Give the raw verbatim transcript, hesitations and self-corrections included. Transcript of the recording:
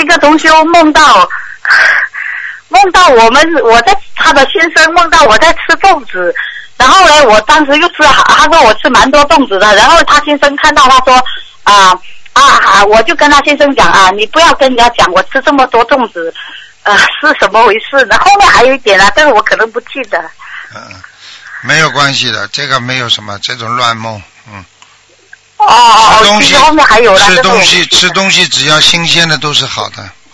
个同修梦到梦到我们我在他的先生梦到我在吃粽子，然后呢我当时又吃他说我吃蛮多粽子的，然后他先生看到他说啊啊啊我就跟他先生讲啊你不要跟人家讲我吃这么多粽子呃是什么回事呢？后面还有一点啊，但是我可能不记得。 嗯，没有关系的，这个没有什么这种乱梦，嗯。 哦， 吃东西后面还有了。 吃东西吃东西只要新鲜的都是好的。